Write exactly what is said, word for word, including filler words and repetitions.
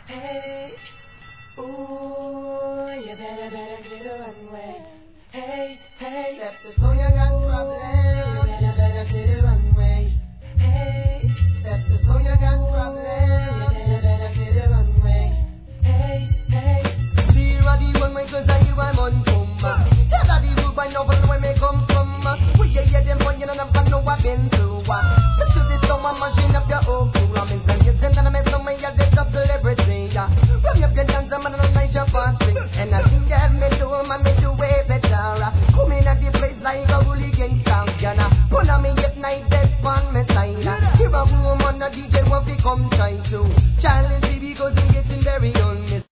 Hey, ooh, you better, better clear the runway. Hey, hey, step the phone, you got problem. You better, better clear the runway. Hey, step the phone, you got problem. You better, better clear the runway. Hey, hey, clear the runway 'cause I hear I'm on come. Tell her the road by now, but where me come from. We hear them pointing and I'm know I've been through. But to this summer, machine up your own cool. I'm in some years and I'm in some way, I get up celebrity. Run up your dance, I'm on a nice your party. And I think that me do, man, me do way better. Come in at the place like a hooligan champion. Pull on me at night, dead on me side. Here a woman, a D J, want to come try to challenge the